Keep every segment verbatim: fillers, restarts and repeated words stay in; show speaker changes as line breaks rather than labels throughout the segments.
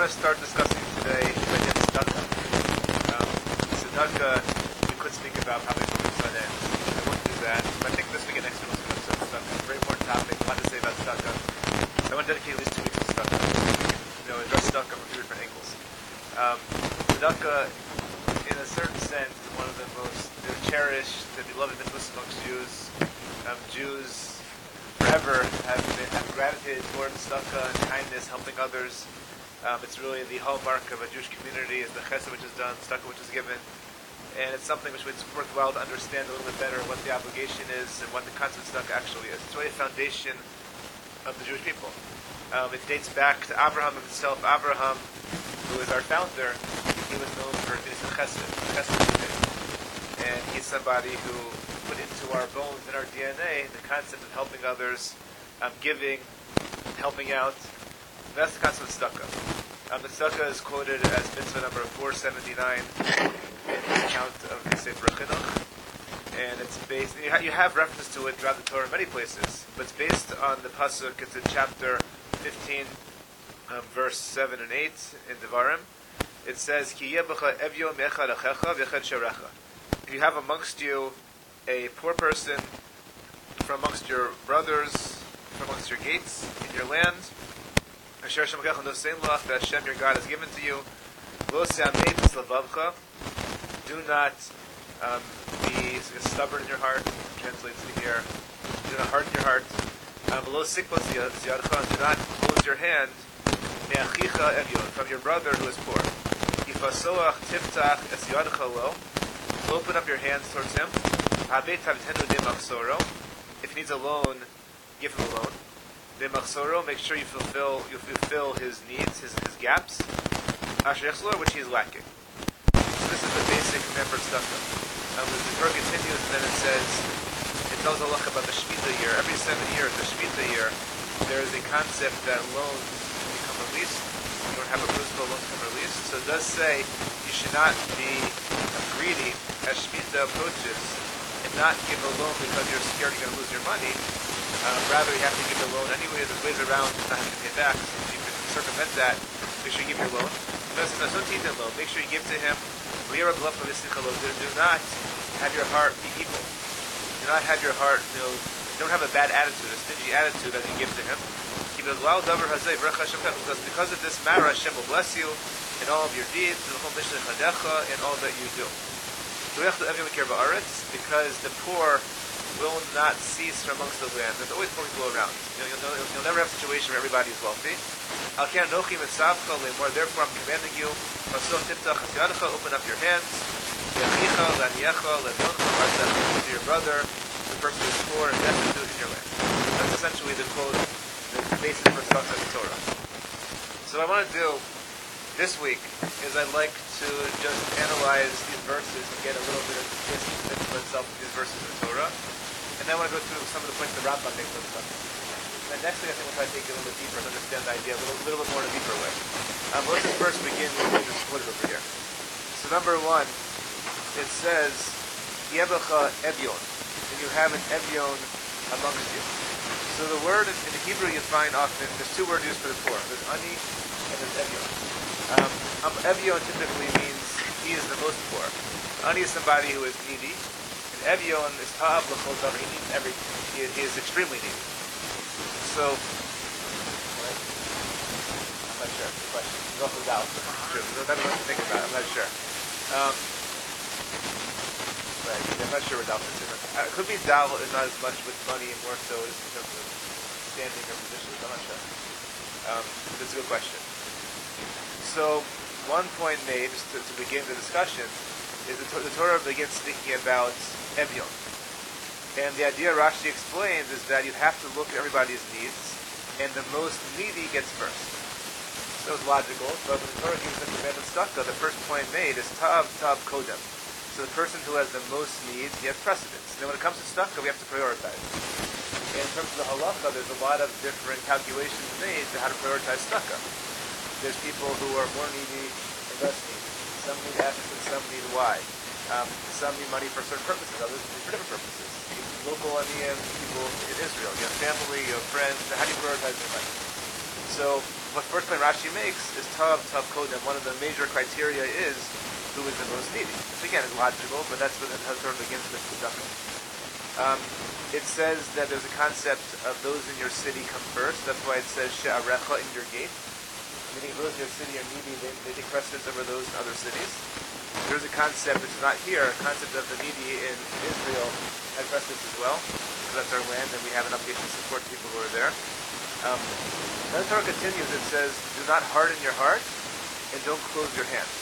want to start discussing today the idea of tzedakah. Um, tzedakah, we could speak about probably from the sun ends. I won't do that. But I think this week and next week we'll speak about tzedakah. It's a very important topic. A lot to say about tzedakah. So I want to dedicate at least two weeks to tzedakah. You know, address tzedakah from two different angles. Um, tzedakah, in a certain sense, is one of the most you know, cherished and beloved mitzvahs amongst Jews. Um, Jews forever have, been, have gravitated towards tzedakah and kindness, helping others. Um, it's really the hallmark of a Jewish community, is the chesed which is done, tzedakah which is given. And it's something which it's worthwhile to understand a little bit better what the obligation is and what the concept of tzedakah actually is. It's really a foundation of the Jewish people. Um, it dates back to Abraham himself. Abraham, who is our founder, he was known for his chesed, chesed today. And he's somebody who put into our bones and our D N A the concept of helping others, um, giving, helping out. That's the concept of tzedakah. Um, the tzedakah is quoted as mitzvah number four seventy-nine in the account of the Sefer Chinuch, and it's based. You, ha- you have reference to it throughout the Torah in many places, but it's based on the pasuk. It's in chapter fifteen, um, verse seven and eight in Devarim. It says, "Ki yebecha evyon echad achecha v'echad sharecha." If you have amongst you a poor person from amongst your brothers, from amongst your gates in your land, Asher Hashem that Hashem your God has given to you. Do not um, be stubborn in your heart. Translates it here. Do not harden your heart. Do not close your hand from your brother who is poor. Open up your hands towards him. If he needs a loan, give him a loan. Make sure you fulfill you fulfill his needs, his, his gaps, which he is lacking. So this is the basic command for tzedakah. Um, the Torah continues, and then it says, it tells Allah about the Shemitah year. Every seven years, the Shemitah year, there is a concept that loans become released. You don't have a principle, loans become released. So it does say you should not be greedy as Shemitah approaches and not give a loan because you're scared you're going to lose your money. Uh, rather, you have to give the loan anyway. There's ways around not having to pay back. So if you can circumvent that, make sure you give your loan. Make sure you give to him. Do not have your heart be evil. Do not have your heart, you know, don't have a bad attitude, a stingy attitude as you give to him. Because because of this matter, Hashem will bless you in all of your deeds, in all that you do. Because the poor will not cease from amongst the land. There's always poor people around. You know, you'll, know, you'll never have a situation where everybody is wealthy. Therefore, I'm commanding you, open up your hands to your brother, the person who is poor and destitute in your land. That's essentially the quote, the basis for tzedakah in the Torah. So what I want to do this week is I'd like to just analyze these verses and get a little bit of the gist of the mitzvah itself of these verses in the Torah. And then I want to go through some of the points the Rambam makes on stuff. And next week I think we'll try to take it a little bit deeper and understand the idea a little, little bit more in a deeper way. Um, let's just first begin with this quote over here. So number one, it says, Yebecha Evyon, and you have an Evyon amongst you. So the word in, in the Hebrew you find often, there's two words used for the poor. There's Ani and there's Evyon. Um, um, Evyon typically means he is the most poor. Ani is somebody who is needy. Evyon is ta'av l'chol davar. He needs everything. He, he is extremely needy. So, right? I'm not sure. Good question. There's also doubt. True. There's nothing to think about. I'm not sure. Um, right. I'm not sure what doubt is. Uh, it could be doubt is not as much with money and more so is in terms of standing or positions. I'm not sure. Um, that's a good question. So, one point made, just to, to begin the discussion, is the, the Torah begins speaking about Evyon. And the idea Rashi explains is that you have to look at everybody's needs, and the most needy gets first. So it's logical, but when the Torah gives the command of tzedakah, the first point made is Ta'av Ta'av Kodem. So the person who has the most needs, he has precedence. Now when it comes to tzedakah, we have to prioritize. And in terms of the halacha, there's a lot of different calculations made to how to prioritize tzedakah. There's people who are more needy and less needy. Some need X and some need Y. Um, some need money for certain purposes, others need for different purposes. Local aniyim, people in Israel. You have family, you have friends. How do you prioritize your money? So what first point Rashi makes is Tav, Tav Kodem. One of the major criteria is who is the most needy. Which again is logical, but that's what it has sort of begins with tzedakah. Um, it says that there's a concept of those in your city come first. That's why it says She'arecha in your gate. Meaning those in your city are needy, they, they take precedence over those in other cities. There's a concept which is not here, a concept of the needy in Israel has precedence as well, because that's our land and we have an obligation to support people who are there. Um, then the Torah continues, it says, do not harden your heart and don't close your hands.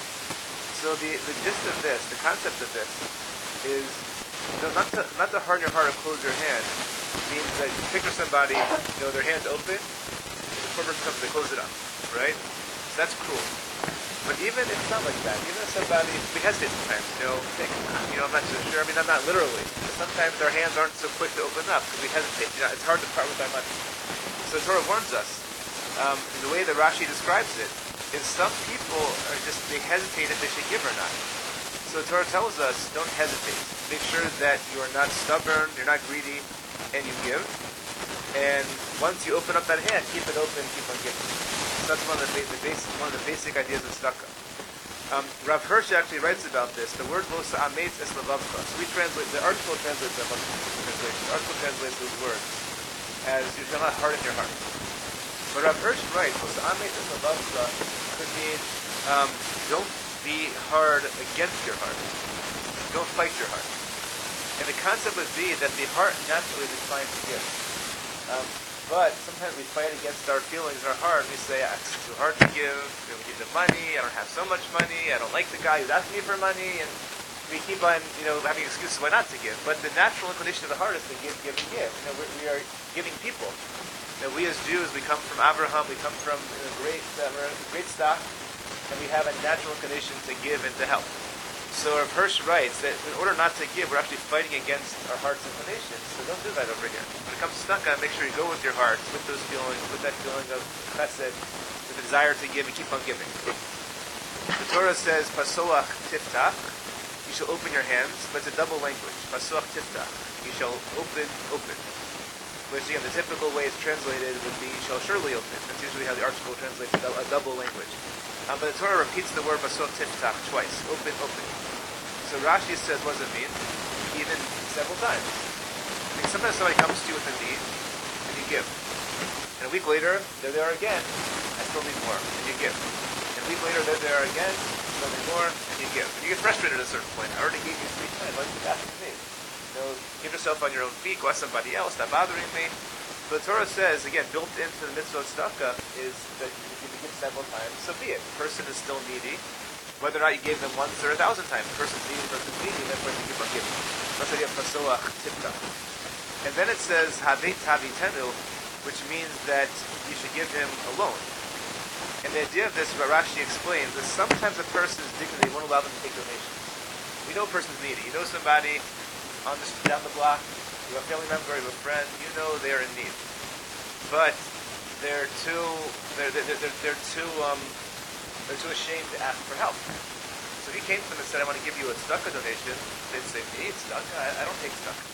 So the, the gist of this, the concept of this, is you know, not, to, not to harden your heart or close your hand means that you picture somebody, you know, their hand's open, the poor person comes, they close it up, right? So that's cruel. But even if it's not like that, even if somebody, we hesitate sometimes, you know, think, you know, I'm not so sure, I mean, I'm not literally. Sometimes our hands aren't so quick to open up because we hesitate, you know, it's hard to part with our money. So the Torah warns us, um, the way that Rashi describes it, is some people are just, they hesitate if they should give or not. So the Torah tells us, don't hesitate. Make sure that you are not stubborn, you're not greedy, and you give. And once you open up that hand, keep it open, keep on giving. So that's one of the, the basic, one of the basic ideas of tzedakah. Um, Rav Hirsch actually writes about this. The word "vosa ametz es levavcha." So we translate the article translates that translation. The article translates those words as "you shall not harden your heart." But Rav Hirsch writes "vosa ametz es levavcha" could mean um, don't be hard against your heart. Don't fight your heart. And the concept would be that the heart naturally is inclined to give. Um, But sometimes we fight against our feelings in our heart. We say, ah, it's too hard to give. We don't give the money. I don't have so much money. I don't like the guy who's asking me for money. And we keep on, you know, having excuses why not to give. But the natural inclination of the heart is to give, give, and give. You know, we, we are giving people. You know, we as Jews, we come from Abraham. We come from you know, great, uh, great stock, and we have a natural inclination to give and to help. So Rav Hirsch writes that in order not to give, we're actually fighting against our heart's inclinations. So don't do that over here. When it comes to tzedakah, make sure you go with your heart, with those feelings, with that feeling of chesed, with the desire to give, and keep on giving. The Torah says, Pasoach tiftach, you shall open your hands, but it's a double language. Pasoach tiftach, you shall open, open. Which again, the typical way it's translated would be, you shall surely open. That's usually how the article translates a double language. Um, but the Torah repeats the word Pasoach tiftach twice, open, open. So Rashi says, what does it mean? Even several times. I mean, sometimes somebody comes to you with a need, and you give. And a week later, they're there again, I still need more, and you give. And a week later, they're there again, still need more, and you give. And you get frustrated at a certain point. I already gave you three times, why did you ask me? You know, give yourself on your own feet, go ask somebody else, stop bothering me. So the Torah says, again, built into the mitzvah of tzedakah is that if you give several times, so be it. The person is still needy. Whether or not you gave them once or a thousand times, the person's needy, the person's needy, therefore you keep on giving. That's why you have pasoach tiftach. And then it says habeit havitenu, which means that you should give him a loan. And the idea of this, what Rashi explains, is sometimes a person's dignity won't allow them to take donations. We know a person's needy. You know somebody on the down the block, you have a family member, you have a friend, you know they're in need. But they're too, they're, they're, they're, they're too, um, they're too ashamed to ask for help. So if he came to them and said, I want to give you a tzedakah donation, they'd say, me, tzedakah? I, I don't take tzedakah.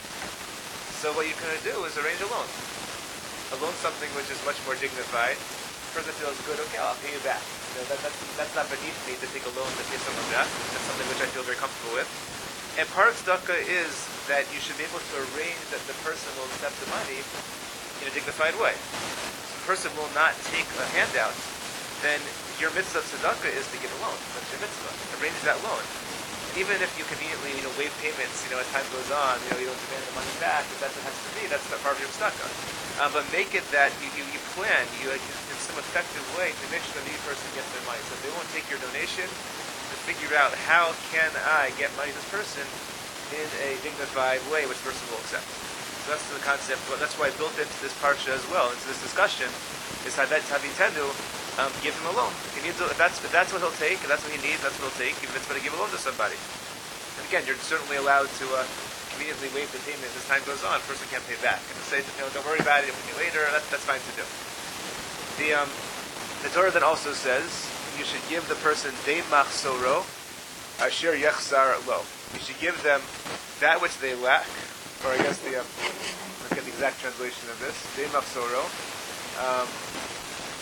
So what you're going to do is arrange a loan. A loan something which is much more dignified. The person feels good, okay, I'll pay you back. You know, that, that's, that's not beneath me to take a loan to pay someone back. That's something which I feel very comfortable with. And part of tzedakah is that you should be able to arrange that the person will accept the money in a dignified way. So the person will not take a handout, then your mitzvah of tzedakah is to give a loan. That's your mitzvah. Arrange that loan. Even if you conveniently, you know, waive payments, you know, as time goes on, you know, you don't demand the money back, if that's what it has to be, that's the part of your tzedakah. Um, but make it that you, you, you plan, you uh, in some effective way to make sure the needy person gets their money. So if they won't take your donation, to figure out how can I get money to this person in a dignified way which person will accept. So that's the concept. Well, that's why built into this parsha as well, into this discussion, is habeit havitenu. Um, give him a loan. If, he needs a, if, that's, if that's what he'll take, if that's what he needs, that's what he'll take, even if it's going to give a loan to somebody. And again, you're certainly allowed to uh, conveniently waive the payment as time goes on. A person can't pay back. And to say, you know, don't worry about it, if we pay later, that's, that's fine to do. The, um, the Torah then also says, you should give the person de machsoro asher yechzar lo. You should give them that which they lack, or I guess the, um, let's get the exact translation of this, de machsoro. Um,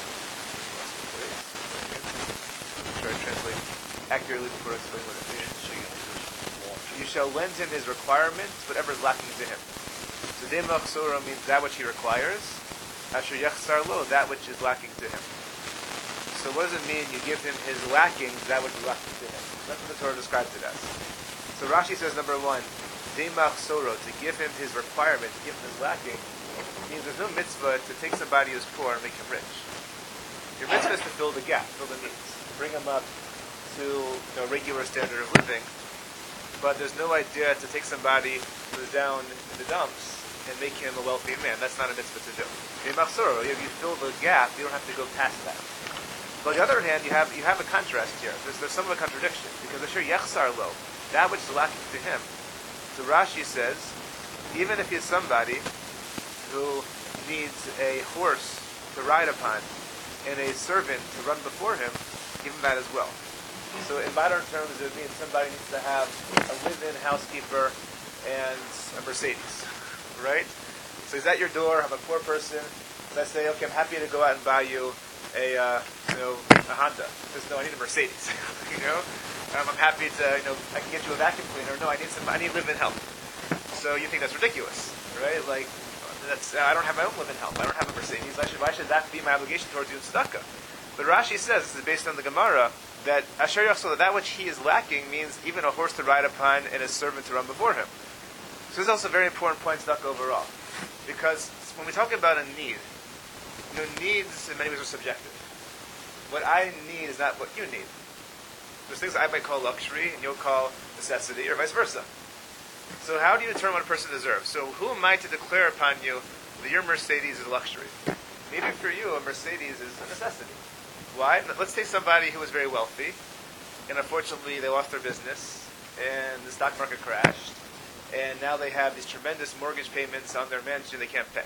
accurately before I explain what it means. You shall lend him his requirements, whatever is lacking to him. So Dema Chsura means that which he requires. Asher Yachsar Lo, that which is lacking to him. So what does it mean you give him his lacking, that which is lacking to him? That's what the Torah describes it as. So Rashi says, number one, Dema Chsura, to give him his requirement, to give him his lacking, means there's no mitzvah to take somebody who's poor and make him rich. Your mitzvah is to fill the gap, fill the needs, bring him up to you know, regular standard of living. But there's no idea to take somebody who's down in the dumps and make him a wealthy man. That's not a mitzvah to do. If you fill the gap, you don't have to go past that. But on the other hand, you have you have a contrast here. There's, there's some of a contradiction because Asher Yechsar Lo, that which is lacking to him. So Rashi says, even if he's somebody who needs a horse to ride upon and a servant to run before him, give him that as well. So in modern terms, it would mean somebody needs to have a live-in housekeeper and a Mercedes, right? So he's at your door, I'm a poor person, so I say, okay, I'm happy to go out and buy you a, uh, you know, a Honda. He says, no, I need a Mercedes, you know? Um, I'm happy to, you know, I can get you a vacuum cleaner. No, I need some, I need live-in help. So you think that's ridiculous, right? Like, that's, uh, I don't have my own live-in help. I don't have a Mercedes. Why should, why should that be my obligation towards you in tzedakah? But Rashi says, this is based on the Gemara, that Asher Yachsar, that which he is lacking means even a horse to ride upon and a servant to run before him. So this is also a very important point stuck overall. Because when we talk about a need, you know, needs in many ways are subjective. What I need is not what you need. There's things I might call luxury and you'll call necessity, or vice versa. So how do you determine what a person deserves? So who am I to declare upon you that your Mercedes is a luxury? Maybe for you, a Mercedes is a necessity. Why? Let's say somebody who was very wealthy, and unfortunately they lost their business, and the stock market crashed, and now they have these tremendous mortgage payments on their mansion they can't pay.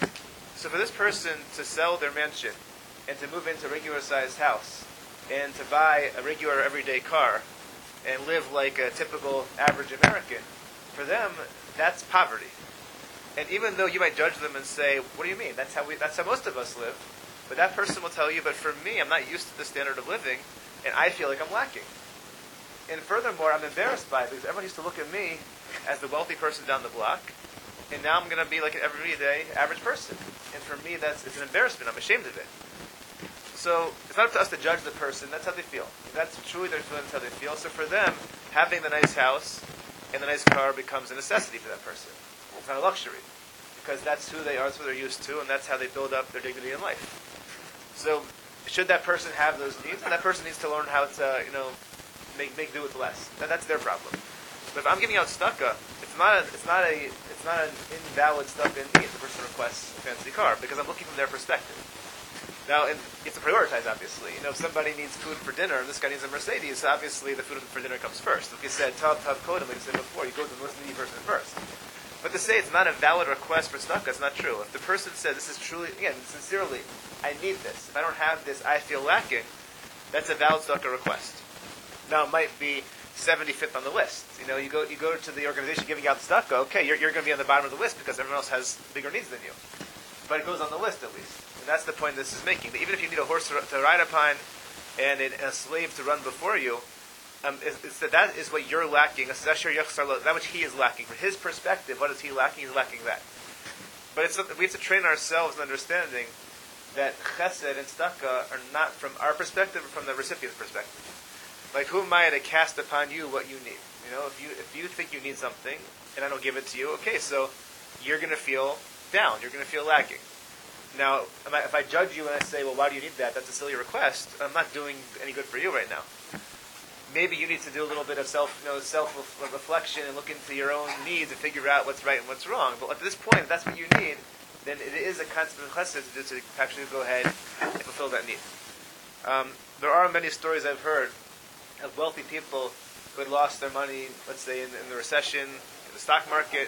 So for this person to sell their mansion, and to move into a regular-sized house, and to buy a regular everyday car, and live like a typical average American, for them, that's poverty. And even though you might judge them and say, what do you mean? That's how we, that's how most of us live. But that person will tell you, but for me, I'm not used to the standard of living, and I feel like I'm lacking. And furthermore, I'm embarrassed by it, because everyone used to look at me as the wealthy person down the block, and now I'm going to be like an everyday average person. And for me, that's it's an embarrassment. I'm ashamed of it. So it's not up to us to judge the person. That's how they feel. If that's truly their feeling, that's how they feel. So for them, having the nice house and the nice car becomes a necessity for that person. It's not a luxury, because that's who they are, that's what they're used to, and that's how they build up their dignity in life. So, should that person have those needs? And that person needs to learn how to, you know, make make do with less. That, that's their problem. But if I'm giving out tzedakah, it's not a, it's not a, it's not an invalid tzedakah in me if the person requests a fancy car, because I'm looking from their perspective. Now, and you have to prioritize, obviously. You know, if somebody needs food for dinner and this guy needs a Mercedes, obviously the food for dinner comes first. Like you said, tav tav kodem, like you said before, you go to the most needy person first. But to say it's not a valid request for tzedakah is not true. If the person says, this is truly, again, sincerely, I need this. If I don't have this, I feel lacking, that's a valid tzedakah request. Now, it might be seventy-fifth on the list. You know, you go you go to the organization giving out tzedakah, okay, you're, you're going to be on the bottom of the list because everyone else has bigger needs than you. But it goes on the list, at least. And that's the point this is making. That even if you need a horse to, to ride upon and a slave to run before you, Um, it's, it's that, that is what you're lacking. That which he is lacking. From his perspective, what is he lacking? He's lacking that. But it's, we have to train ourselves in understanding that chesed and tzedakah are not from our perspective, but from the recipient's perspective. Like, who am I to cast upon you what you need? You know, if you if you think you need something and I don't give it to you, okay, so you're going to feel down. You're going to feel lacking. Now, if I judge you and I say, well, why do you need that? That's a silly request. I'm not doing any good for you right now. Maybe you need to do a little bit of self, you know, self-reflection and look into your own needs and figure out what's right and what's wrong. But at this point, if that's what you need, then it is a constant chesed to, to actually go ahead and fulfill that need. Um, there are many stories I've heard of wealthy people who had lost their money, let's say in, in the recession, in the stock market,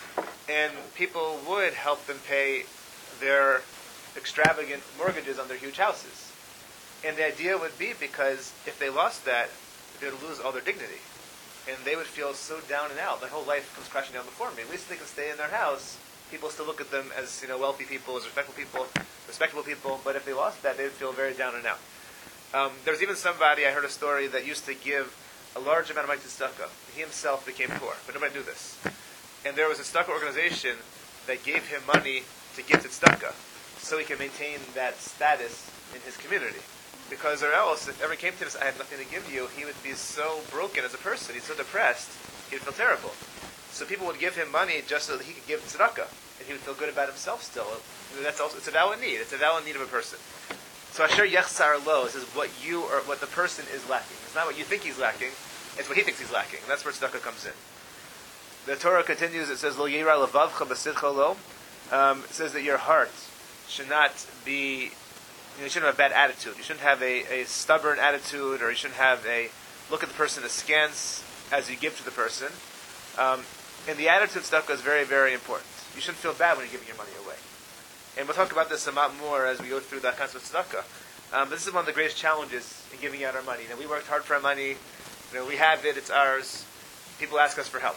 and people would help them pay their extravagant mortgages on their huge houses. And the idea would be because if they lost that, they would lose all their dignity. And they would feel so down and out. Their whole life comes crashing down before me. At least they can stay in their house. People still look at them as, you know, wealthy people, as respectable people, respectable people. But if they lost that, they would feel very down and out. Um, there was even somebody, I heard a story, that used to give a large amount of money to tzedakah. He himself became poor, but nobody knew this. And there was a tzedakah organization that gave him money to give to tzedakah, so he could maintain that status in his community. Because or else, if ever came to him and said, I have nothing to give you, he would be so broken as a person, he's so depressed, he would feel terrible. So people would give him money just so that he could give tzedakah, and he would feel good about himself still. That's also, it's a valid need. It's a valid need of a person. So Asher Yechsar Lo is what you or what the person is lacking. It's not what you think he's lacking, it's what he thinks he's lacking. And that's where tzedakah comes in. The Torah continues, it says, Lo yira levavcha b'sidcha lo. Um, it says that your heart should not be, you know, you shouldn't have a bad attitude. You shouldn't have a, a stubborn attitude, or you shouldn't have a look at the person askance as you give to the person. Um, and the attitude of tzedakah is very, very important. You shouldn't feel bad when you're giving your money away. And we'll talk about this a lot more as we go through that concept of tzedakah. Um, this is one of the greatest challenges in giving out our money. You know, we worked hard for our money. You know, we have it. It's ours. People ask us for help.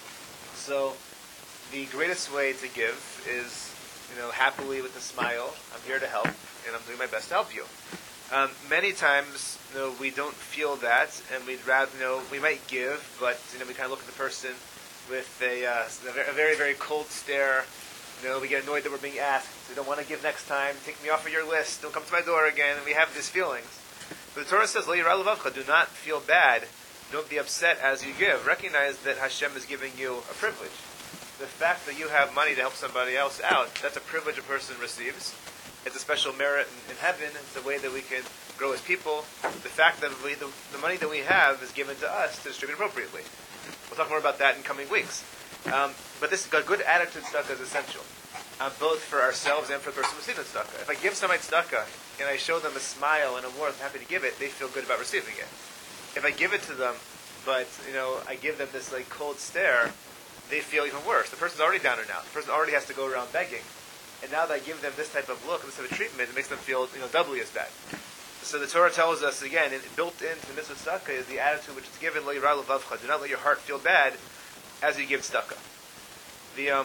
So the greatest way to give is, you know, happily with a smile. I'm here to help, and I'm doing my best to help you. Um, many times, you know, we don't feel that, and we'd rather, you know, we might give, but you know, we kind of look at the person with a, uh, a very, very cold stare. You know, we get annoyed that we're being asked. We don't want to give next time. Take me off of your list. Don't come to my door again. And we have these feelings. But the Torah says, Lo yira levavcha, do not feel bad. Don't be upset as you give. Recognize that Hashem is giving you a privilege. The fact that you have money to help somebody else out, that's a privilege a person receives. It's a special merit in, in heaven. It's a way that we can grow as people. The fact that we, the, the money that we have is given to us to distribute appropriately. We'll talk more about that in coming weeks. Um, but this a good attitude tzedakah is essential, uh, both for ourselves and for the person receiving tzedakah. If I give somebody tzedakah and I show them a smile and a warmth, I'm happy to give it, they feel good about receiving it. If I give it to them, but you know I give them this like cold stare, they feel even worse. The person's already down and out. The person already has to go around begging, and now that I give them this type of look, this type of treatment, it makes them feel you know doubly as bad. So the Torah tells us again, it, built into the mitzvah tzedakah is the attitude which is given, Lo yira levavcha. Do not let your heart feel bad as you give tzedakah. The um,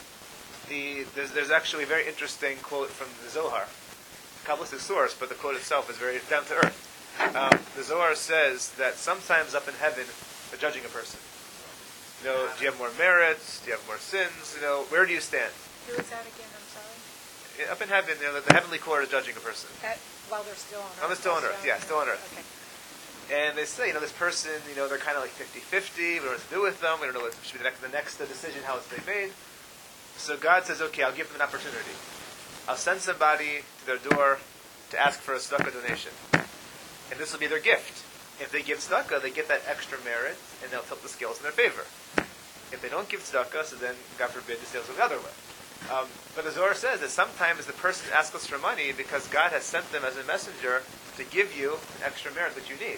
the there's, there's actually a very interesting quote from the Zohar, Kabbalistic source, but the quote itself is very down to earth. Um, the Zohar says that sometimes up in heaven they're judging a person. You know, do you have more merits? Do you have more sins? You know, where do you stand?
Who is that again? I'm sorry.
Up in heaven, you know, the, the heavenly court is judging a person.
At, while they're still on earth.
Oh, they're still on earth. Yeah, still on earth.
Okay.
And they say, you know, this person, you know, they're kind of like fifty-fifty. We don't know what to do with them. We don't know what should be the next, the next decision, how it's being made. So God says, okay, I'll give them an opportunity. I'll send somebody to their door to ask for a tzedakah donation. And this will be their gift. If they give tzedakah, they get that extra merit, and they'll tilt the scales in their favor. If they don't give tzedakah, so then, God forbid, the scales go the other way. Um, but the Zohar says that sometimes the person asks us for money because God has sent them as a messenger to give you an extra merit that you need.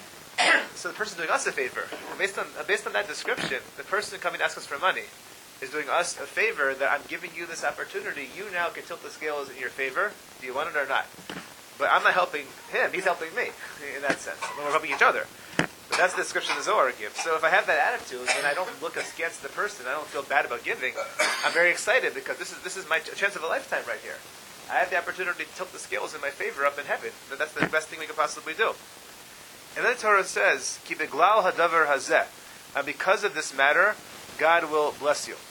So the person is doing us a favor. And based on uh, based on that description, the person coming to ask us for money is doing us a favor that I'm giving you this opportunity. You now can tilt the scales in your favor. Do you want it or not? But I'm not helping him. He's helping me in that sense. We're helping each other. But that's the description the Zohar gives. So if I have that attitude, then I don't look askance the person. I don't feel bad about giving. I'm very excited because this is this is my ch- chance of a lifetime right here. I have the opportunity to tilt the scales in my favor up in heaven. That's the best thing we could possibly do. And then the Torah says, Ki beglal hadavar hazeh. And because of this matter, God will bless you.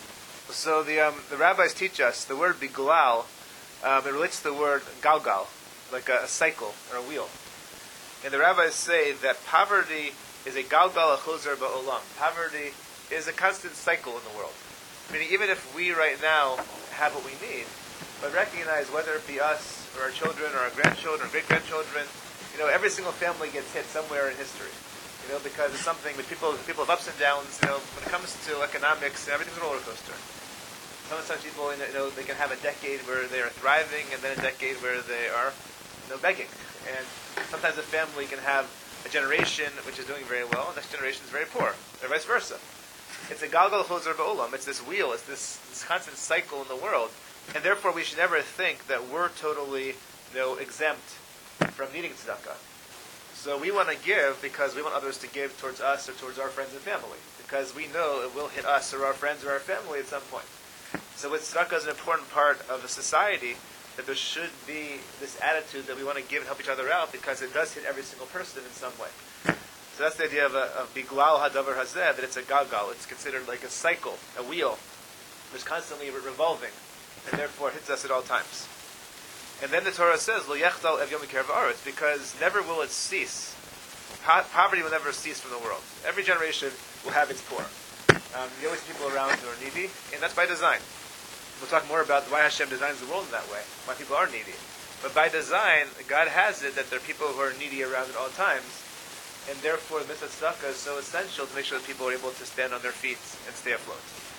So the um, the rabbis teach us the word beglal, um, it relates to the word galgal, like a, a cycle or a wheel. And the rabbis say that poverty is a galgal achozer ba'olam. Poverty is a constant cycle in the world. Meaning even if we right now have what we need, but recognize whether it be us or our children or our grandchildren or great-grandchildren, you know, every single family gets hit somewhere in history. You know, because it's something that people people have ups and downs. You know, when it comes to economics, everything's a roller coaster. Sometimes people, you know, they can have a decade where they are thriving, and then a decade where they are, you know, begging. And sometimes a family can have a generation which is doing very well, and the next generation is very poor, or vice versa. It's a galgal chozer ba'olam. It's this wheel. It's this, this constant cycle in the world, and therefore we should never think that we're totally, you know, exempt from needing tzedakah. So we want to give because we want others to give towards us or towards our friends and family, because we know it will hit us or our friends or our family at some point. So with tzedakah is an important part of a society that there should be this attitude that we want to give and help each other out because it does hit every single person in some way. So that's the idea of a of biglal hadavar hazeh, that it's a gagal. It's considered like a cycle, a wheel. It's constantly re- revolving, and therefore it hits us at all times. And then the Torah says, "Lo yechdal ev yom mikerav haaretz," because never will it cease. Po- poverty will never cease from the world. Every generation will have its poor. Um, you always see people around who are needy, and that's by design. We'll talk more about why Hashem designs the world in that way, why people are needy. But by design, God has it that there are people who are needy around at all times, and therefore the mitzvah tzedakah is so essential to make sure that people are able to stand on their feet and stay afloat.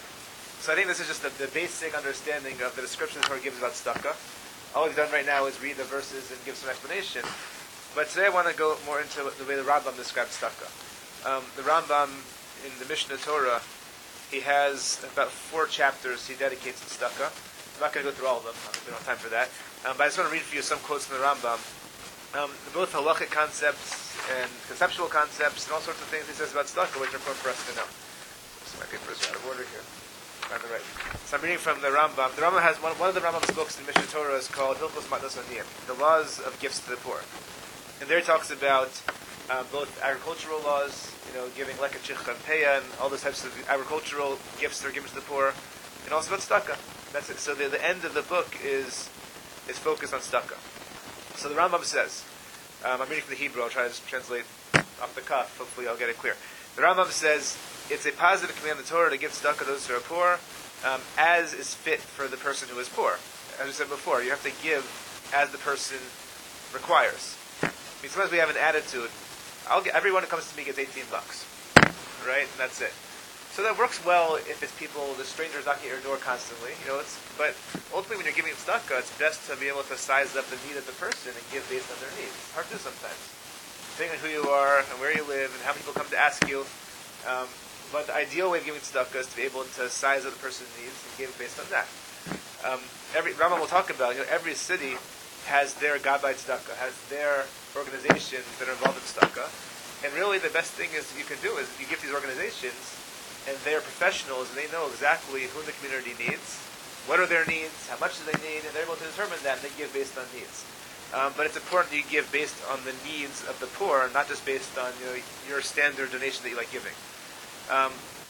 So I think this is just the, the basic understanding of the description the Torah gives about tzedakah. All we've done right now is read the verses and give some explanation. But today I want to go more into the way the Rambam describes tzedakah. Um, the Rambam in the Mishnah Torah, he has about four chapters he dedicates to tzedakah. I'm not going to go through all of them. We don't have time for that. Um, but I just want to read for you some quotes from the Rambam. Um, both halachic concepts and conceptual concepts and all sorts of things he says about tzedakah, which are important for us to know. So my papers are out of order here. On the right. So I'm reading from the Rambam. The Rambam has one, one of the Rambam's books in Mishnah Torah is called Hilchos Matnos Aniyim, the laws of gifts to the poor. And there he talks about uh, both agricultural laws, you know, giving leket shichta and peah, and all those types of agricultural gifts that are given to the poor, and also about tzedakah. That's it. So the, the end of the book is is focused on tzedakah. So the Rambam says, um, I'm reading from the Hebrew. I'll try to just translate off the cuff. Hopefully, I'll get it clear. The Rambam says it's a positive command of the Torah to give tzedakah to those who are poor, um, as is fit for the person who is poor. As we said before, you have to give as the person requires. I mean, sometimes we have an attitude. I'll get, everyone who comes to me gets eighteen bucks, right? And that's it. So that works well if it's people, the strangers knocking at your door constantly, you know. It's but ultimately when you're giving tzedakah, it's best to be able to size up the need of the person and give based on their needs. It's hard to do sometimes, depending on who you are and where you live and how people come to ask you. Um, but the ideal way of giving tzedakah is to be able to size up the person's needs and give based on that. Um, every Rambam will talk about, you know, every city has their Gabbai Tzedakah, has their organizations that are involved in tzedakah. And really the best thing is you can do is you give these organizations, and they're professionals, and they know exactly who the community needs, what are their needs, how much do they need, and they're able to determine that, and they give based on needs. Um, but it's important that you give based on the needs of the poor, not just based on, you know, your standard donation that you like giving. Um,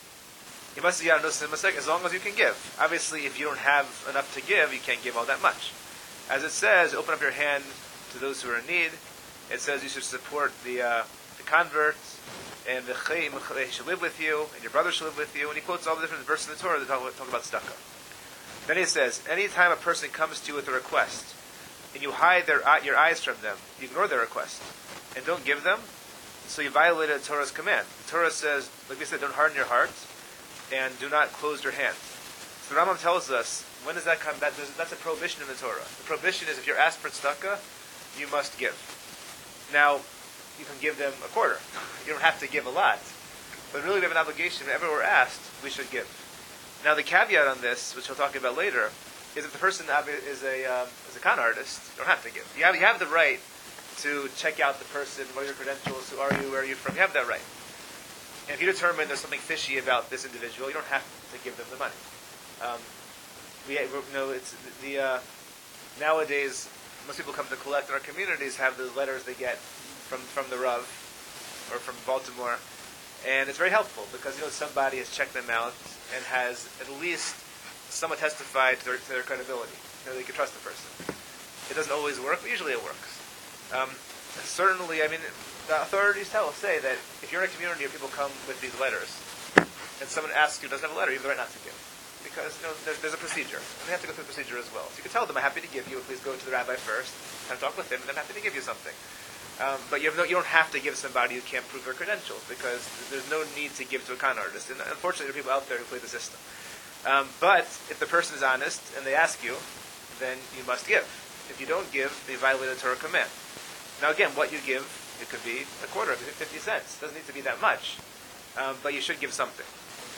you must be as long as you can give. Obviously, if you don't have enough to give, you can't give all that much. As it says, open up your hand to those who are in need. It says you should support the uh, the converts, and the chayim should live with you, and your brother should live with you. And he quotes all the different verses in the Torah that talk about, talk about tzedakah. Then he says, anytime a person comes to you with a request, and you hide their your eyes from them, you ignore their request, and don't give them, so you violated the Torah's command. The Torah says, like we said, don't harden your heart, and do not close your hand. So the Rambam tells us, when does that come? That, that's a prohibition in the Torah. The prohibition is if you're asked for tzedakah, you must give. Now, you can give them a quarter. You don't have to give a lot. But really we have an obligation. Whenever we're asked, we should give. Now the caveat on this, which we'll talk about later, is if the person is a um, is a con artist, you don't have to give. You have, you have the right to check out the person, what are your credentials, who are you, where are you from. You have that right. And if you determine there's something fishy about this individual, you don't have to give them the money. Um, we, you know, it's the uh, nowadays most people come to collect in our communities have the letters they get from from the Rav or from Baltimore, and it's very helpful because you know somebody has checked them out and has at least somewhat testified to their, to their credibility. You know, they can trust the person. It doesn't always work, but usually it works. Um, certainly, I mean, the authorities tell us say that if you're in a community where people come with these letters, and someone asks you doesn't have a letter, you have the right not to give. Because you know, there's, there's a procedure, and they have to go through the procedure as well. So you can tell them, I'm happy to give you, please go to the rabbi first, and talk with him, and I'm happy to give you something. Um, but you, have no, you don't have to give somebody who can't prove their credentials, because there's no need to give to a con artist. And unfortunately, there are people out there who play the system. Um, but if the person is honest, and they ask you, then you must give. If you don't give, they violate the Torah command. Now again, what you give, it could be a quarter, it could be fifty cents. It doesn't need to be that much. Um, but you should give something.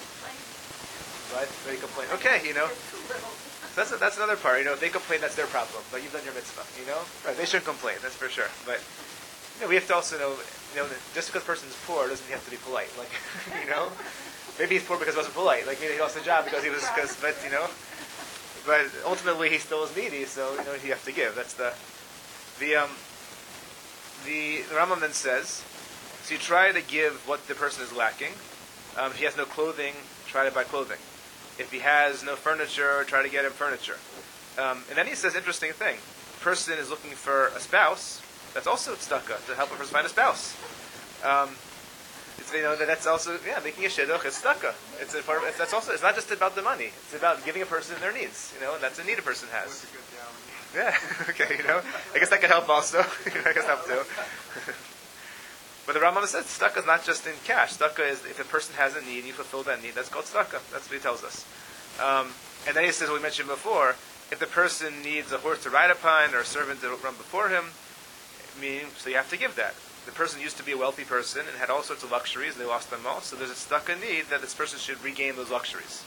Right? They complain. Okay, you know. So that's, that's another part. You know, if they complain, that's their problem. But you've done your mitzvah, you know? Right, they shouldn't complain, that's for sure. But, you know, we have to also know, you know, that just because a person's poor doesn't have to be polite. Like, you know? Maybe he's poor because he wasn't polite. Like, maybe he lost a job because he was, because, but, you know. but ultimately he still is needy, so you know you have to give. That's the the um the, the Rambam then says, so you try to give what the person is lacking. Um, if he has no clothing, try to buy clothing. If he has no furniture, try to get him furniture. Um, and then he says, interesting thing. Person is looking for a spouse. That's also tzedakah, to help a person find a spouse. Um, it's, you know, that's also, yeah, making a shidduch is tzedakah. It's a part of, it's, that's also, it's not just about the money. It's about giving a person their needs, you know, and that's a need a person has. Yeah, okay, you know, I guess that could help also. I guess help too. But the Rambam says tzedakah is not just in cash. Tzedakah is if a person has a need, you fulfill that need. That's called tzedakah. That's what he tells us. Um, and then he says what we mentioned before: if the person needs a horse to ride upon or a servant to run before him, meaning so you have to give that. The person used to be a wealthy person and had all sorts of luxuries, and they lost them all. So there's a tzedakah need that this person should regain those luxuries.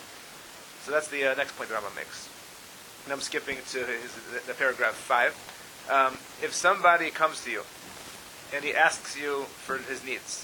So that's the uh, next point the Rambam makes. And I'm skipping to his, the, the paragraph five. Um, if somebody comes to you and he asks you for his needs,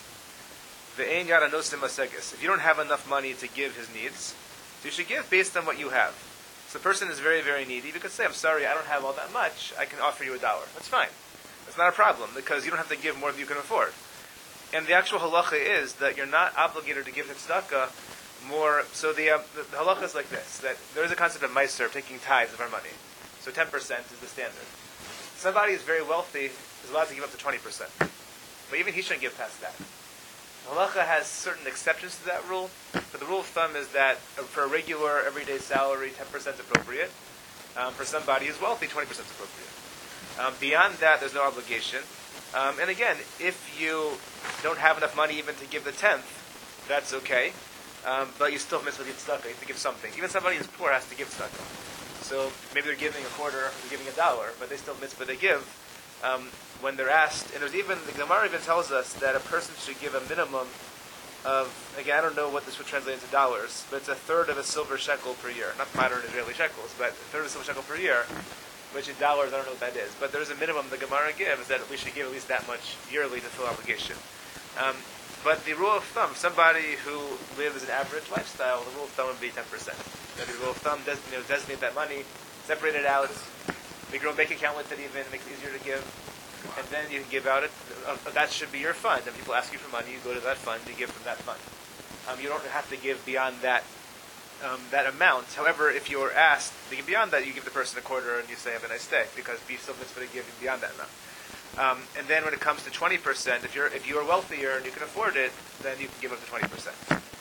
ve'ein yad hanosim masegis, if you don't have enough money to give his needs, you should give based on what you have. So the person is very, very needy. You could say, I'm sorry, I don't have all that much. I can offer you a dollar. That's fine. That's not a problem because you don't have to give more than you can afford. And the actual halacha is that you're not obligated to give the tzedakah more. So the, uh, the, the halacha is like this, that there is a concept of meiser, taking tithes of our money. So ten percent is the standard. Somebody is very wealthy is allowed to give up to twenty percent. But even he shouldn't give past that. Halacha has certain exceptions to that rule, but the rule of thumb is that for a regular, everyday salary, ten percent is appropriate. Um, for somebody who's wealthy, twenty percent is appropriate. Um, beyond that, there's no obligation. Um, and again, if you don't have enough money even to give the tenth, that's okay. Um, but you still miss with the tzedakah. You have to give something. Even somebody who's poor has to give tzedakah. So maybe they're giving a quarter, they're giving a dollar, but they still miss what they give. Um, when they're asked, and there's even, the Gemara even tells us that a person should give a minimum of, again, I don't know what this would translate into dollars, but it's a third of a silver shekel per year. Not modern Israeli shekels, but a third of a silver shekel per year, which in dollars, I don't know what that is. But there's a minimum the Gemara gives that we should give at least that much yearly to fill obligation. Um, but the rule of thumb, somebody who lives an average lifestyle, the rule of thumb would be ten percent. The rule of thumb does, you know, designate that money, separate it out, make your own bank account with it even, makes it easier to give. And then you can give out it. Uh, that should be your fund. And people ask you for money, you go to that fund, you give from that fund. Um, you don't have to give beyond that um, that amount. However, if you're asked to give beyond that, you give the person a quarter and you say, have a nice day, because be still mitzvah to give beyond that amount. Um, and then when it comes to twenty percent, if you're if you are wealthier and you can afford it, then you can give up to twenty percent.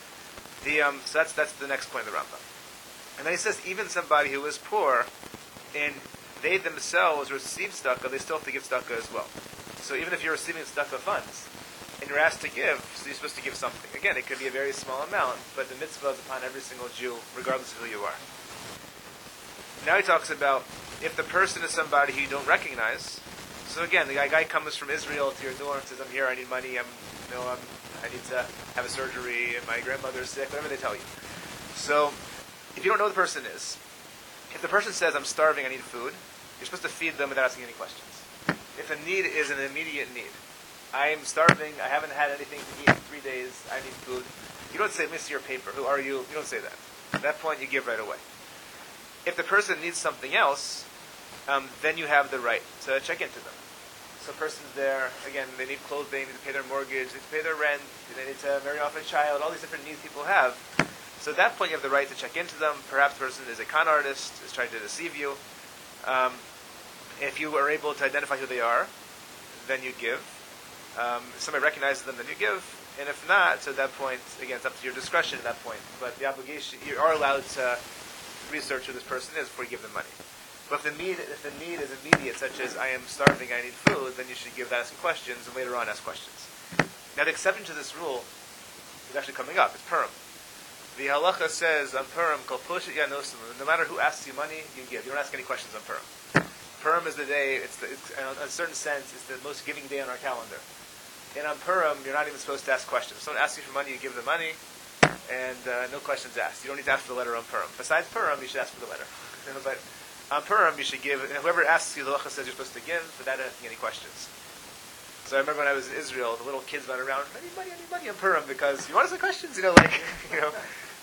The um, so that's that's the next point of the Rambam. And then he says, even somebody who is poor, and they themselves receive tzedakah, they still have to give tzedakah as well. So even if you're receiving tzedakah funds, and you're asked to give, so you're supposed to give something. Again, it could be a very small amount, but the mitzvah is upon every single Jew, regardless of who you are. Now he talks about, if the person is somebody who you don't recognize, so again, the guy, guy comes from Israel to your door and says, I'm here, I need money, I'm, you know, I'm, I need to have a surgery, and my grandmother's sick, whatever they tell you. So, if you don't know who the person is, if the person says, I'm starving, I need food, you're supposed to feed them without asking any questions. If a need is an immediate need, I am starving, I haven't had anything to eat in three days, I need food. You don't say, let me see your paper, who are you? You don't say that. At that point, you give right away. If the person needs something else, um, then you have the right to check into them. So a person's there, again, they need clothing, they need to pay their mortgage, they need to pay their rent, they need to marry off a child, all these different needs people have. So at that point, you have the right to check into them. Perhaps the person is a con artist, is trying to deceive you. Um, if you are able to identify who they are, then you give. Um, if somebody recognizes them, then you give. And if not, so at that point, again, it's up to your discretion at that point. But the obligation, you are allowed to research who this person is before you give them money. But if the need, if the need is immediate, such as I am starving, I need food, then you should give that asking questions, and later on ask questions. Now the exception to this rule is actually coming up. It's Purim. The halacha says on Purim, Kol Poshet Yanosim, no matter who asks you money, you give. You don't ask any questions on Purim. Purim is the day, it's, the, it's in a certain sense, it's the most giving day on our calendar. And on Purim, you're not even supposed to ask questions. If someone asks you for money, you give them money, and uh, no questions asked. You don't need to ask for the letter on Purim. Besides Purim, you should ask for the letter. You know, but on Purim, you should give, and whoever asks you, the halacha says you're supposed to give, without asking any questions. So I remember when I was in Israel, the little kids went around, I need money, I need money on Purim, because you want to ask questions, you know, like, you know.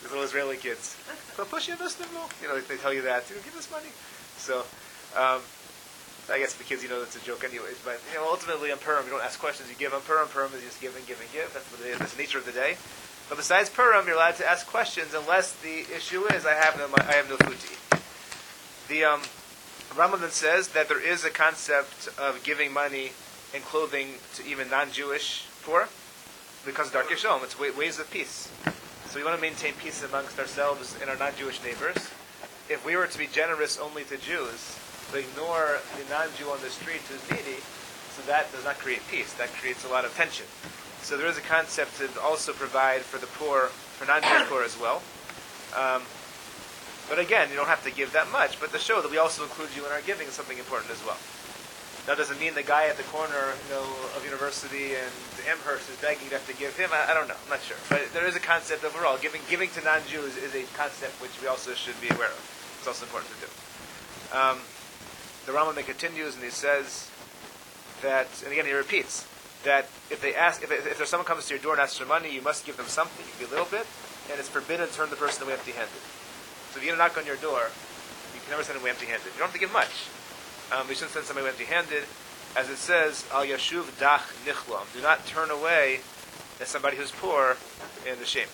These little Israeli kids. You know, they tell you that. You know, give us money. So, um, I guess the kids, you know, that's a joke anyways. But, you know, ultimately on Purim, you don't ask questions. You give on Purim. Purim is just give and give and give. That's what it is. That's the nature of the day. But besides Purim, you're allowed to ask questions unless the issue is I have no, I have no food to eat. The um, Rambam then says that there is a concept of giving money and clothing to even non-Jewish poor because of Darkei Shalom. It's ways of peace. So we want to maintain peace amongst ourselves and our non-Jewish neighbors. If we were to be generous only to Jews, but ignore the non-Jew on the street who's needy, so that does not create peace. That creates a lot of tension. So there is a concept to also provide for the poor, for non-Jewish poor as well. Um, but again, you don't have to give that much, but to show that we also include you in our giving is something important as well. That doesn't mean the guy at the corner, you know, of university and Amherst is begging you have to give him. I, I don't know. I'm not sure. But there is a concept overall. Giving giving to non-Jews is a concept which we also should be aware of. It's also important to do. Um, the Rambam then continues and he says that, and again he repeats, that if they ask, if, if there's someone comes to your door and asks for money, you must give them something. It can be a little bit, and it's forbidden to turn the person away empty-handed. So if you get a knock on your door, you can never send them away empty-handed. You don't have to give much. Um, we shouldn't send somebody empty-handed. As it says, Al Yashuv Dach Nichlam. Do not turn away as somebody who's poor and ashamed.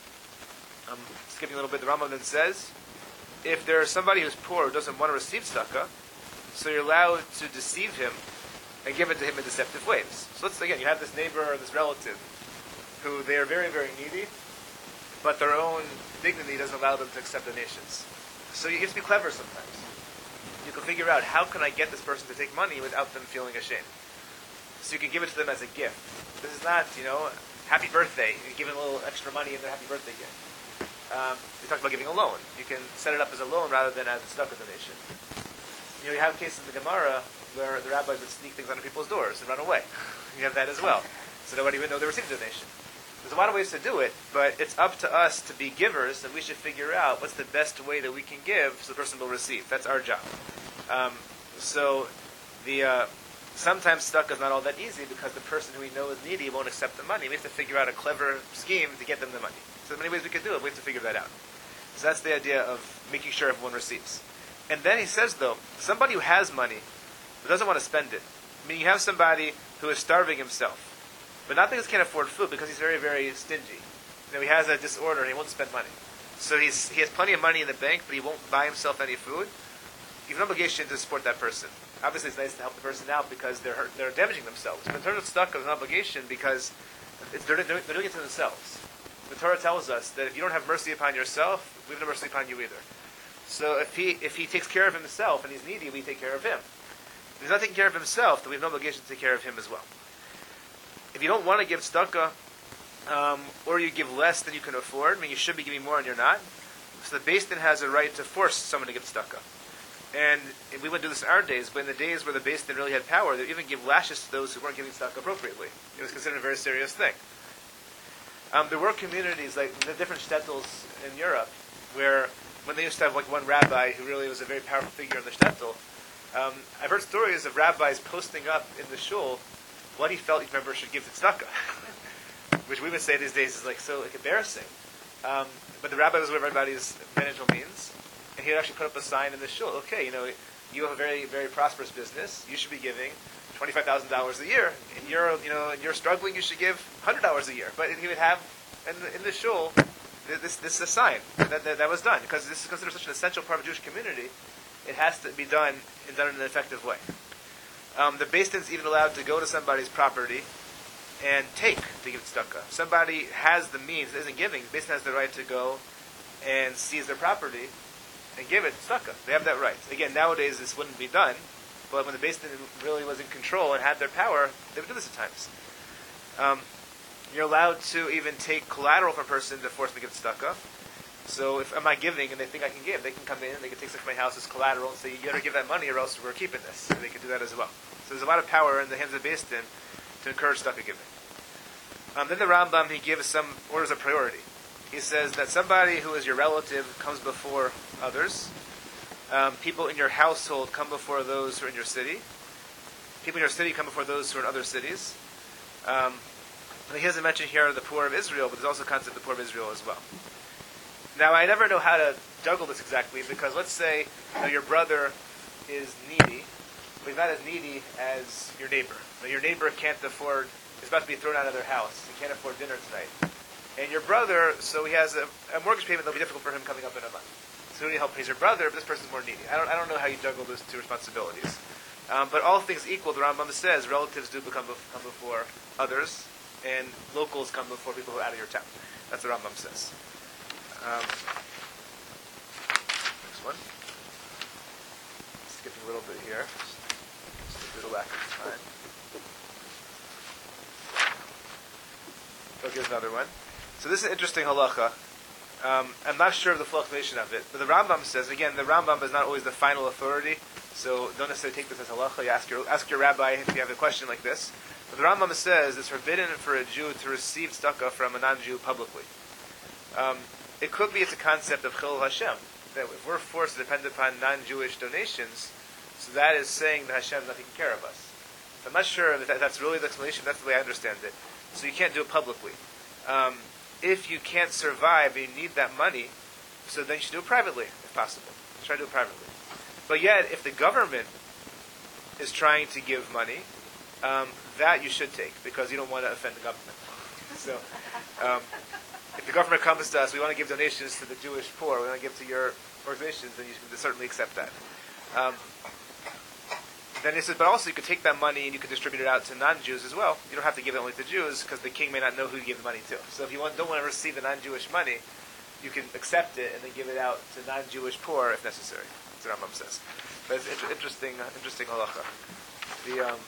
Um, skipping a little bit, the Rambam then says, if there's somebody who's poor who doesn't want to receive tzedakah, so you're allowed to deceive him and give it to him in deceptive ways. So let's, again, you have this neighbor or this relative who they are very, very needy, but their own dignity doesn't allow them to accept donations. So you have to be clever sometimes. You can figure out, how can I get this person to take money without them feeling ashamed? So you can give it to them as a gift. This is not, you know, happy birthday. You give them a little extra money in their happy birthday gift. Um, we talked about giving a loan. You can set it up as a loan rather than as a tzedakah donation. You know, you have cases in the Gemara where the rabbis would sneak things under people's doors and run away. You have that as well. So nobody would know they received a donation. There's a lot of ways to do it, but it's up to us to be givers, and we should figure out what's the best way that we can give so the person will receive. That's our job. Um, so the uh, sometimes tzedakah is not all that easy because the person who we know is needy won't accept the money. We have to figure out a clever scheme to get them the money. So there are many ways we can do it. We have to figure that out. So that's the idea of making sure everyone receives. And then he says, though, somebody who has money but doesn't want to spend it. I mean, you have somebody who is starving himself, but not because he can't afford food, because he's very, very stingy. You know, he has a disorder and he won't spend money. So he's he has plenty of money in the bank, but he won't buy himself any food. You have an obligation to support that person. Obviously, it's nice to help the person out because they're hurt, they're damaging themselves. But in terms of tzedakah, there's an obligation because it's, they're, they're doing it to themselves. The Torah tells us that if you don't have mercy upon yourself, we have no mercy upon you either. So if he if he takes care of himself and he's needy, we take care of him. If he's not taking care of himself, then we have no obligation to take care of him as well. If you don't want to give tzedakah, um, or you give less than you can afford, I mean, you should be giving more and you're not. So the Beis Din has a right to force someone to give tzedakah. And we wouldn't do this in our days, but in the days where the Beis Din really had power, they would even give lashes to those who weren't giving tzedakah appropriately. It was considered a very serious thing. Um, there were communities, like the different shtetls in Europe, where when they used to have like one rabbi who really was a very powerful figure in the shtetl, um, I've heard stories of rabbis posting up in the shul what he felt each member should give to tzedakah, which we would say these days is like so like embarrassing. Um, but the rabbi was aware of everybody's financial means, and he would actually put up a sign in the shul. Okay, you know, you have a very, very prosperous business. You should be giving twenty-five thousand dollars a year. And you're, you know, and you're struggling. You should give one hundred dollars a year. But he would have in the, in the shul this this is a sign that, that that was done because this is considered such an essential part of the Jewish community. It has to be done and done in an effective way. Um, the Beis Din is even allowed to go to somebody's property and take to give tzedakah. If somebody has the means, isn't giving, the Beis Din has the right to go and seize their property and give it tzedakah. They have that right. Again, nowadays this wouldn't be done, but when the Beis Din really was in control and had their power, they would do this at times. Um, you're allowed to even take collateral from a person to force them to give tzedakah. So if I'm not giving and they think I can give, they can come in, they can take stuff from my house as collateral and say, you better give that money or else we're keeping this. And they can do that as well. So there's a lot of power in the hands of the Beis Din to encourage tzedakah giving. Um, then the Rambam, he gives some orders of priority. He says that somebody who is your relative comes before others. Um, people in your household come before those who are in your city. People in your city come before those who are in other cities. Um, and he doesn't mention here the poor of Israel, but there's also a concept of the poor of Israel as well. Now, I never know how to juggle this exactly, because let's say you know, your brother is needy, but he's not as needy as your neighbor. Now, your neighbor can't afford, is about to be thrown out of their house. He can't afford dinner tonight. And your brother, so he has a, a mortgage payment that'll be difficult for him coming up in a month. So you need help pays your brother, but this person's more needy. I don't, I don't know how you juggle those two responsibilities. Um, but all things equal, the Rambam says, relatives do become bef- come before others, and locals come before people who are out of your town. That's what Rambam says. Um, next one. Skipping a little bit here. Just a bit of lack of time. So here's another one. So this is an interesting halacha. Um, I'm not sure of the full explanation of it, but the Rambam says, again, the Rambam is not always the final authority, so don't necessarily take this as halacha. You ask your, ask your rabbi if you have a question like this. But the Rambam says it's forbidden for a Jew to receive tzedakah from a non-Jew publicly. Um, it could be it's a concept of Chilul Hashem, that if we're forced to depend upon non-Jewish donations, so that is saying that Hashem is not taking care of us. So I'm not sure if that, that's really the explanation. That's the way I understand it. So you can't do it publicly. Um, if you can't survive and you need that money, so then you should do it privately, if possible. Try to do it privately. But yet, if the government is trying to give money, um, that you should take, because you don't want to offend the government. So, um, if the government comes to us, we want to give donations to the Jewish poor, we want to give to your organizations, then you should certainly accept that. Um, Then he says, but also you could take that money and you could distribute it out to non-Jews as well. You don't have to give it only to Jews, because the king may not know who you give the money to. So if you want, don't want to receive the non-Jewish money, you can accept it and then give it out to non-Jewish poor if necessary. That's what Rambam says. But it's inter- interesting, uh, interesting halacha. The um,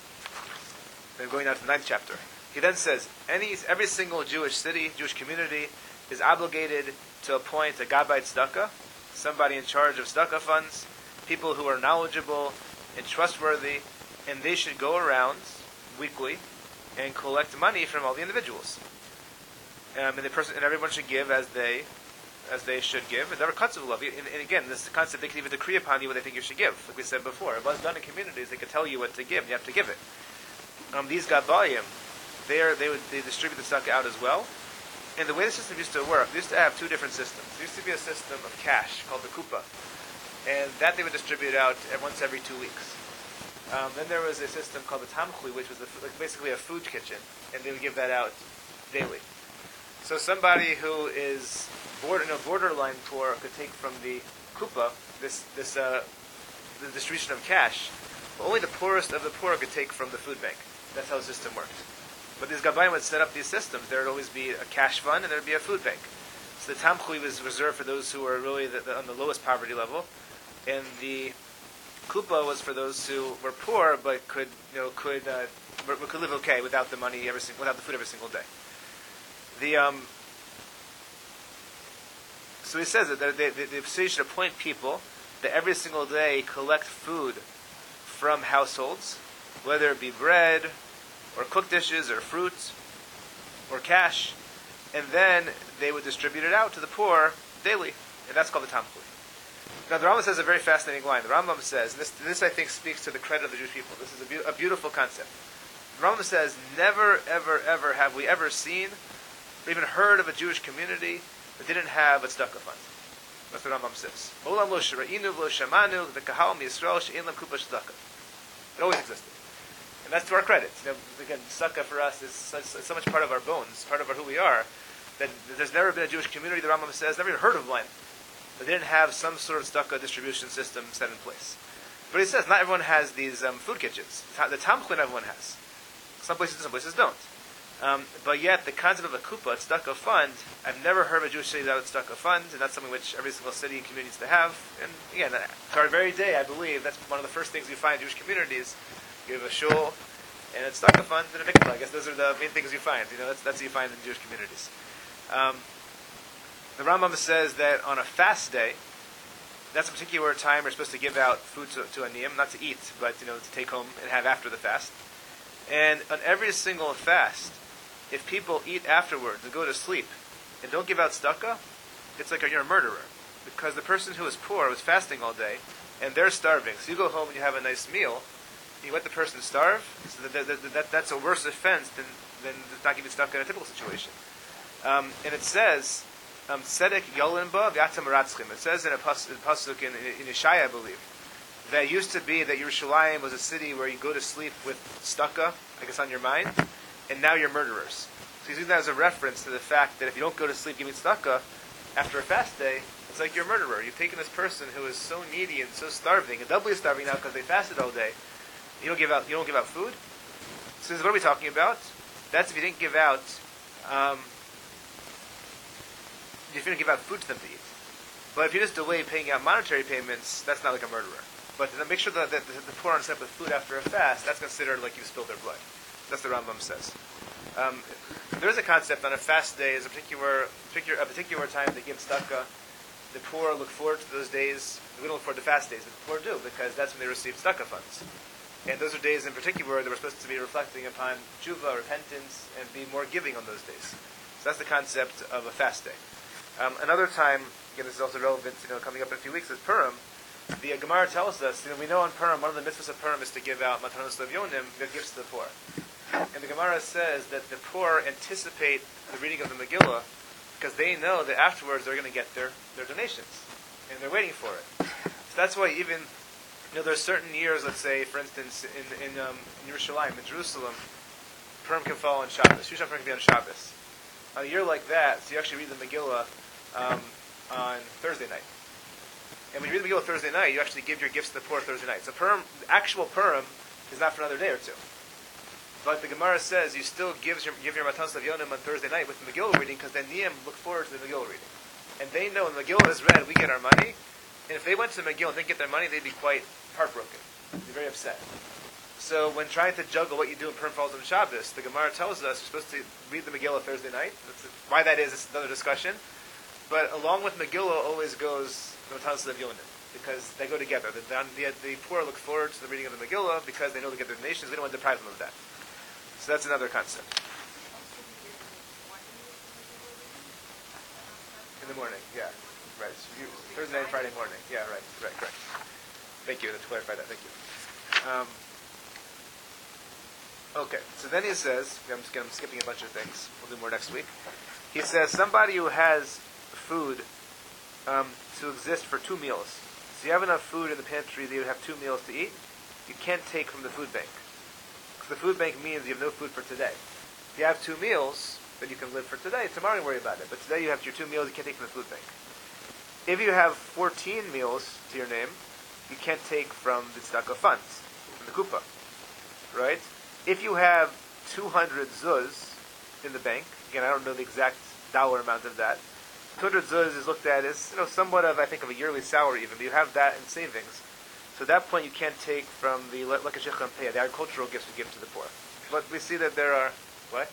then going down to the ninth chapter. He then says, any every single Jewish city, Jewish community, is obligated to appoint a gabbai tzedakah, somebody in charge of tzedakah funds, people who are knowledgeable and trustworthy, and they should go around weekly and collect money from all the individuals. Um, and the person and everyone should give as they as they should give. And never cuts of love. And, and again, this concept, they can even decree upon you what they think you should give. Like we said before, it was done in communities. They could tell you what to give, and you have to give it. Um, these gabayim, they are, they would they distribute the tzedakah out as well. And the way the system used to work, they used to have two different systems. There used to be a system of cash called the kupa, and that they would distribute out once every two weeks. Um, then there was a system called the tamchui, which was a, like basically a food kitchen, and they would give that out daily. So somebody who is border, no, borderline poor could take from the kupa this this uh, the distribution of cash. But only the poorest of the poor could take from the food bank. That's how the system worked. But these gabayim would set up these systems. There would always be a cash fund and there would be a food bank. So the tamchui was reserved for those who were really the, the, on the lowest poverty level, and the kupa was for those who were poor but could you know could uh, could live okay without the money every single, without the food every single day. The um, so he says that the, the, the city should appoint people that every single day collect food from households, whether it be bread or cooked dishes or fruit or cash, and then they would distribute it out to the poor daily, and that's called the tamchui. Now the Rambam says a very fascinating line. The Rambam says, and this, this I think speaks to the credit of the Jewish people. This is a, be- a beautiful concept. The Rambam says, never, ever, ever have we ever seen or even heard of a Jewish community that didn't have a tzedakah fund. That's what the Rambam says. Olam lo shra'inu v'lo shamanu v'kahal miYisrael she'en lam kupa tzedakah. It always existed. And that's to our credit. You know, again, tzedakah for us is so, so much part of our bones, part of our who we are, that there's never been a Jewish community, the Rambam says, never even heard of one, but they didn't have some sort of tzedakah distribution system set in place. But he says not everyone has these um, food kitchens. The tamchui everyone has. Some places do, some places don't. Um, but yet, the concept of a kupa, a tzedakah fund, I've never heard of a Jewish city without a tzedakah fund, and that's something which every single city and community needs to have. And again, to our very day, I believe that's one of the first things you find in Jewish communities. You have a shul and a tzedakah fund and a mikvah. I guess those are the main things you find. You know, that's that's what you find in Jewish communities. Um, the Rambam says that on a fast day, that's a particular time we're supposed to give out food to, to aniyim, not to eat, but you know, to take home and have after the fast. And on every single fast, if people eat afterwards and go to sleep and don't give out tzedakah, it's like you're a murderer. Because the person who is poor was fasting all day, and they're starving. So you go home and you have a nice meal, and you let the person starve, so that, that, that, that's a worse offense than, than not giving tzedakah in a typical situation. Um, and it says um, Tzedek Yolen Ba V'Atam Maratzchim. It says in a pas- in pasuk in, in Ishaya, I believe, that it used to be that Yerushalayim was a city where you go to sleep with tzedakah, I guess, on your mind, and now you're murderers. So he's using that as a reference to the fact that if you don't go to sleep giving tzedakah after a fast day, it's like you're a murderer. You've taken this person who is so needy and so starving, and doubly starving now because they fasted all day. You don't give out. You don't give out food. So what are we talking about? That's if you didn't give out. Um, if you didn't give out food to them to eat. But if you just delay paying out monetary payments, that's not like a murderer. But to make sure that, that the, the poor aren't set with food after a fast, that's considered like you spilled their blood. That's what the Rambam says. Um, there is a concept on a fast day is a particular, particular a particular time to give tzedakah. The poor look forward to those days. We don't look forward to fast days, but the poor do, because that's when they receive tzedakah funds. And those are days in particular that we're supposed to be reflecting upon tshuva, repentance, and be more giving on those days. So that's the concept of a fast day. Um, another time, again, this is also relevant, you know, coming up in a few weeks, is Purim. The uh, Gemara tells us, you know, we know on Purim, one of the mitzvahs of Purim is to give out matanos levyonim, the gifts to the poor. And the Gemara says that the poor anticipate the reading of the Megillah because they know that afterwards they're going to get their, their donations. And they're waiting for it. So that's why even, you know, there are certain years, let's say, for instance, in in, um, in Yerushalayim, in Jerusalem, Purim can fall on Shabbos. Shushan Purim can be on Shabbos. On a year like that, so you actually read the Megillah um, on Thursday night. And when you read the Megillah Thursday night, you actually give your gifts to the poor Thursday night. So Purim, the actual Purim is not for another day or two. But the Gemara says you still give your, give your Matanos Levyonim on Thursday night with the Megillah reading, because then Niyam look forward to the Megillah reading. And they know when the Megillah is read, we get our money. And if they went to the Megillah and didn't get their money, they'd be quite heartbroken. They'd be very upset. So when trying to juggle what you do in Purim falls on Shabbos, the Gemara tells us you're supposed to read the Megillah Thursday night. That's why that is, is another discussion. But along with Megillah always goes the Matanos Levyonim, because they go together. The, the, the poor look forward to the reading of the Megillah because they know they get their donations. They don't want to deprive them of that. So that's another concept. In the morning, yeah. Right. So you, Thursday night, Friday morning. Yeah, right, right, correct. Thank you, to clarify that, thank you. Um, okay, so then he says, I'm, just, I'm skipping a bunch of things, we'll do more next week. He says, somebody who has food um, to exist for two meals. So you have enough food in the pantry that you have two meals to eat, you can't take from the food bank. Because the food bank means you have no food for today. If you have two meals, then you can live for today. Tomorrow you worry about it. But today you have your two meals you can't take from the food bank. If you have fourteen meals to your name, you can't take from the tzedakah funds, from the kupa. Right? If you have two hundred zuz in the bank, again, I don't know the exact dollar amount of that. two hundred zuz is looked at as, you know, somewhat of, I think, of a yearly salary even, but you have that in savings. So at that point, you can't take from the lekashich and the agricultural gifts we give to the poor. But we see that there are what?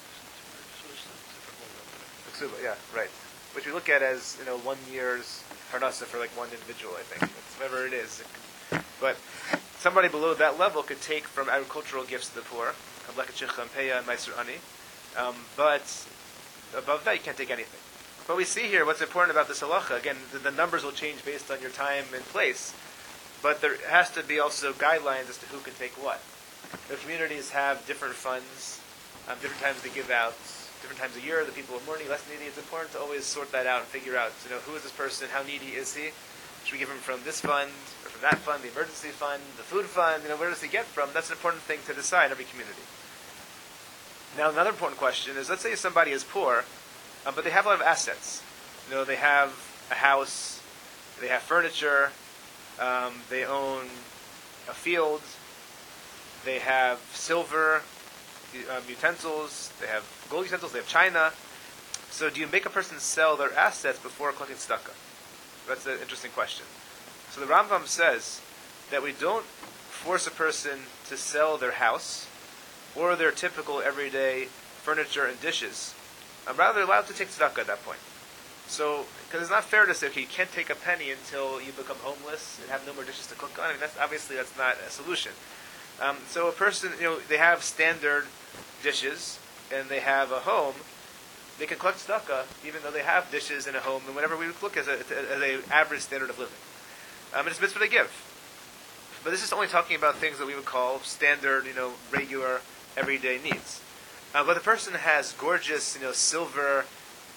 Yeah, right. Which we look at as, you know, one year's parnasa for like one individual. I think it's whatever it is. But somebody below that level could take from agricultural gifts to the poor, lekashich and and meiser ani. Um, but above that, you can't take anything. But we see here what's important about this halacha. Again, the, the numbers will change based on your time and place. But there has to be also guidelines as to who can take what. The communities have different funds, um, different times to give out, different times a year. The people are more needy, less needy. It's important to always sort that out and figure out, you know, who is this person, how needy is he? Should we give him from this fund, or from that fund, the emergency fund, the food fund? You know, where does he get from? That's an important thing to decide in every community. Now, another important question is, let's say somebody is poor, um, but they have a lot of assets. You know, they have a house, they have furniture, um, they own a field, they have silver um, utensils, they have gold utensils, they have china. So do you make a person sell their assets before collecting tzedakah? That's an interesting question. So the Rambam says that we don't force a person to sell their house or their typical everyday furniture and dishes. I'm rather allowed to take tzedakah at that point. So, because it's not fair to say, okay, you can't take a penny until you become homeless and have no more dishes to cook on. I mean, that's obviously that's not a solution. Um, so a person, you know, they have standard dishes and they have a home. They can collect tzedakah even though they have dishes in a home and whatever we would look as a, as a average standard of living. Um, and it's mitzvah to give. But this is only talking about things that we would call standard, you know, regular, everyday needs. Uh, but the person has gorgeous, you know, silver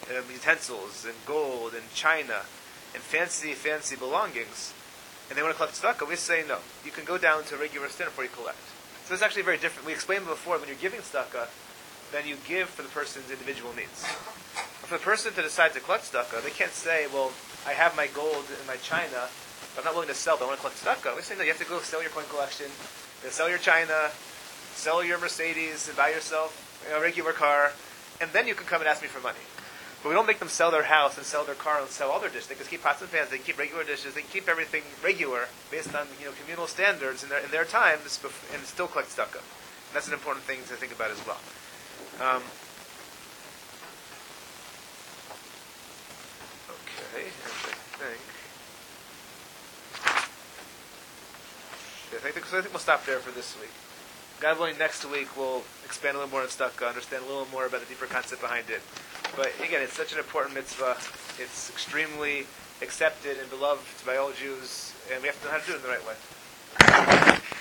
um, utensils and gold and china and fancy, fancy belongings, and they want to collect tzedakah, we say no. You can go down to a regular stand before you collect. So it's actually very different. We explained before, when you're giving tzedakah, then you give for the person's individual needs. But for the person to decide to collect tzedakah, they can't say, well, I have my gold and my china, but I'm not willing to sell, but I want to collect tzedakah. We say, no, you have to go sell your coin collection, you sell your china, sell your Mercedes, and buy yourself a regular car, and then you can come and ask me for money. But we don't make them sell their house and sell their car and sell all their dishes. They can keep pots and pans, they can keep regular dishes, they can keep everything regular based on, you know, communal standards in their, in their times, and still collect tzedakah. And that's an important thing to think about as well. Um, okay, I think. I think, so I think we'll stop there for this week. God willing, next week we'll expand a little more on tzedakah, understand a little more about the deeper concept behind it. But again, it's such an important mitzvah. It's extremely accepted and beloved by all Jews, and we have to know how to do it in the right way.